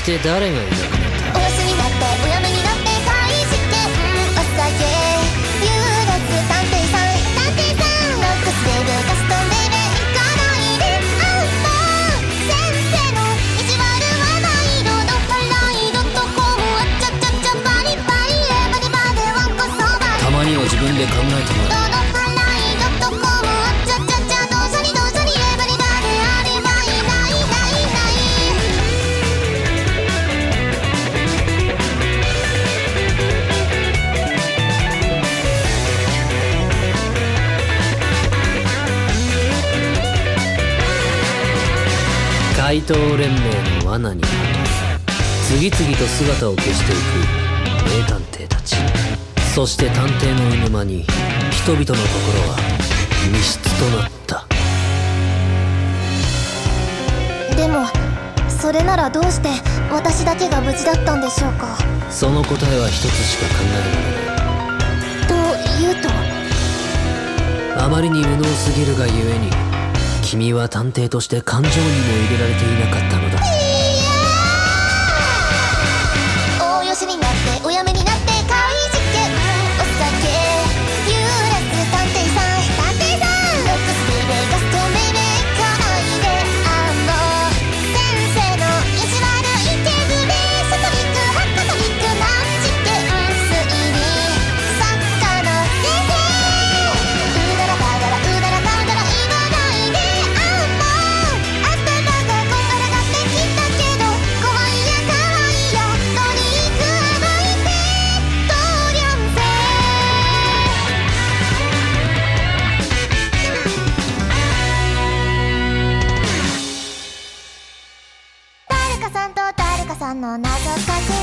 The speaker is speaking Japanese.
して誰がいなくなった？ おやすみなっておやめになって開始券お酒優劣探偵さんロックスベイベーカストンベイベー行かないでアウト先生の意地悪はない色のパライドとコムはチャチャチャバリバリエバリバでわんこそばたまには自分で考えてもらう。 どのパライドとコムはチャチャチャどうさりどうさりエバリバでありばいないないない怪盗連盟の罠には次々と姿を消していく名探偵たち。そして探偵の居沼に人々の心は密室となった。 でもそれならどうして私だけが無事だったんでしょうか。 その答えは一つしか考えられない。 というとあまりに無能すぎるがゆえに君は探偵として感情にも入れられていなかったのだ。 およしになっておやめになって開示券お酒優劣探偵さんロックスベイベーガストベイベー行かないで先生の意地悪い手ぶれサトリックハカトリック難事件推理作家の先生うだらかだらうだらかだら言わないで頭がこんがらがってきたけど怖いや可愛いよトニック甘いペットリョンゼ誰かさんと誰かさんの謎かけ